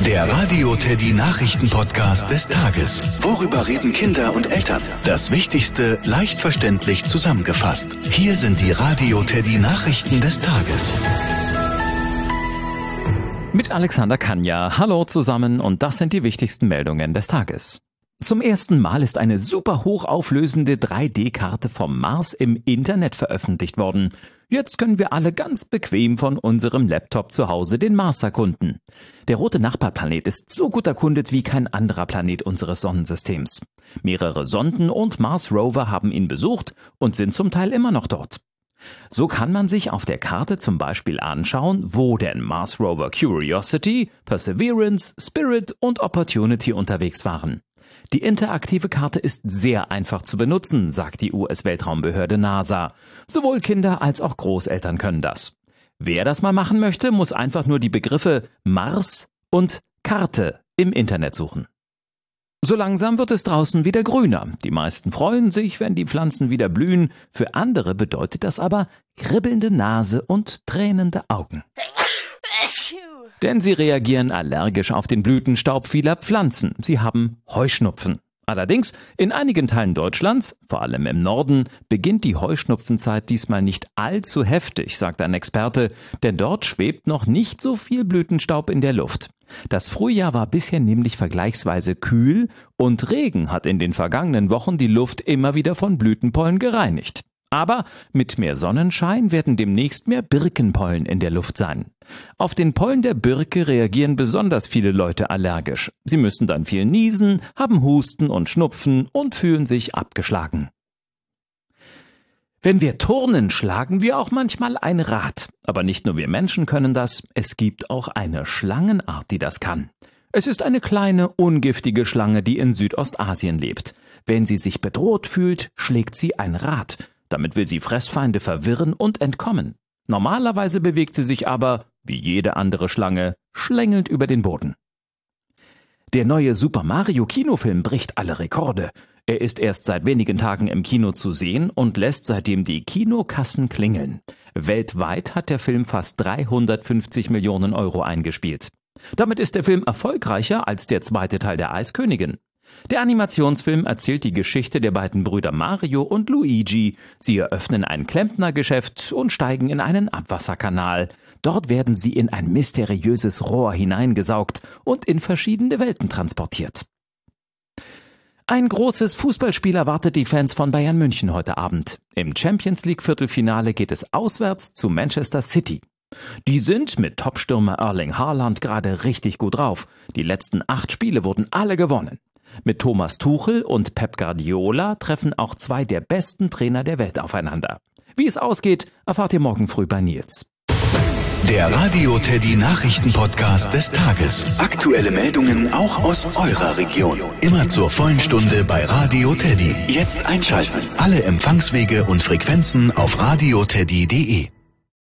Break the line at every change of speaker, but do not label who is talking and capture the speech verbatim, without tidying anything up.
Der Radio Teddy Nachrichten-Podcast des Tages. Worüber reden Kinder und Eltern? Das Wichtigste leicht verständlich zusammengefasst. Hier sind die Radio Teddy Nachrichten des Tages.
Mit Alexander Kanja. Hallo zusammen und das sind die wichtigsten Meldungen des Tages. Zum ersten Mal ist eine super hochauflösende drei D-Karte vom Mars im Internet veröffentlicht worden. Jetzt können wir alle ganz bequem von unserem Laptop zu Hause den Mars erkunden. Der rote Nachbarplanet ist so gut erkundet wie kein anderer Planet unseres Sonnensystems. Mehrere Sonden und Mars-Rover haben ihn besucht und sind zum Teil immer noch dort. So kann man sich auf der Karte zum Beispiel anschauen, wo denn Mars-Rover Curiosity, Perseverance, Spirit und Opportunity unterwegs waren. Die interaktive Karte ist sehr einfach zu benutzen, sagt die U S-Weltraumbehörde NASA. Sowohl Kinder als auch Großeltern können das. Wer das mal machen möchte, muss einfach nur die Begriffe Mars und Karte im Internet suchen. So langsam wird es draußen wieder grüner. Die meisten freuen sich, wenn die Pflanzen wieder blühen. Für andere bedeutet das aber kribbelnde Nase und tränende Augen. Denn sie reagieren allergisch auf den Blütenstaub vieler Pflanzen. Sie haben Heuschnupfen. Allerdings, in einigen Teilen Deutschlands, vor allem im Norden, beginnt die Heuschnupfenzeit diesmal nicht allzu heftig, sagt ein Experte, denn dort schwebt noch nicht so viel Blütenstaub in der Luft. Das Frühjahr war bisher nämlich vergleichsweise kühl und Regen hat in den vergangenen Wochen die Luft immer wieder von Blütenpollen gereinigt. Aber mit mehr Sonnenschein werden demnächst mehr Birkenpollen in der Luft sein. Auf den Pollen der Birke reagieren besonders viele Leute allergisch. Sie müssen dann viel niesen, haben Husten und Schnupfen und fühlen sich abgeschlagen. Wenn wir turnen, schlagen wir auch manchmal ein Rad. Aber nicht nur wir Menschen können das, es gibt auch eine Schlangenart, die das kann. Es ist eine kleine, ungiftige Schlange, die in Südostasien lebt. Wenn sie sich bedroht fühlt, schlägt sie ein Rad. Damit will sie Fressfeinde verwirren und entkommen. Normalerweise bewegt sie sich aber, wie jede andere Schlange, schlängelnd über den Boden. Der neue Super Mario Kinofilm bricht alle Rekorde. Er ist erst seit wenigen Tagen im Kino zu sehen und lässt seitdem die Kinokassen klingeln. Weltweit hat der Film fast dreihundertfünfzig Millionen Euro eingespielt. Damit ist der Film erfolgreicher als der zweite Teil der Eiskönigin. Der Animationsfilm erzählt die Geschichte der beiden Brüder Mario und Luigi. Sie eröffnen ein Klempnergeschäft und steigen in einen Abwasserkanal. Dort werden sie in ein mysteriöses Rohr hineingesaugt und in verschiedene Welten transportiert. Ein großes Fußballspiel erwartet die Fans von Bayern München heute Abend. Im Champions League Viertelfinale geht es auswärts zu Manchester City. Die sind mit Topstürmer Erling Haaland gerade richtig gut drauf. Die letzten acht Spiele wurden alle gewonnen. Mit Thomas Tuchel und Pep Guardiola treffen auch zwei der besten Trainer der Welt aufeinander. Wie es ausgeht, erfahrt ihr morgen früh bei Nils.
Der Radio Teddy Nachrichten-Podcast des Tages. Aktuelle Meldungen auch aus eurer Region. Immer zur vollen Stunde bei Radio Teddy. Jetzt einschalten. Alle Empfangswege und Frequenzen auf radioteddy punkt de.